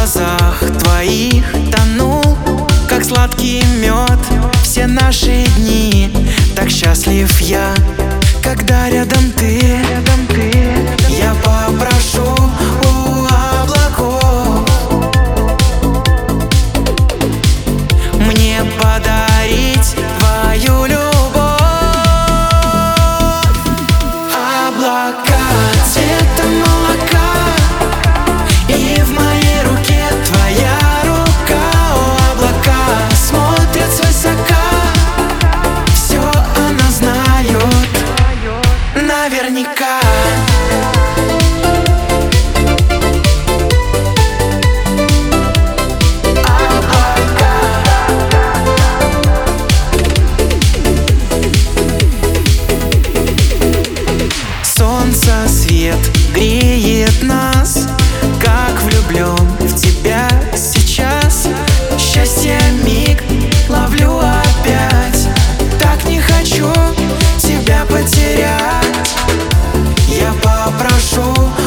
глазах твоих тонул, как сладкий мед, все наши дни. Так счастлив я, когда рядом ты. Я попрошу у облаков мне подарить твою любовь. Облака цвета молока, и в моей руке твоя рука. О, облака смотрят свысока, все она знает наверняка. Солнце свет греет нас, как влюблен в тебя сейчас. Счастье миг ловлю опять, так не хочу тебя потерять. Я попрошу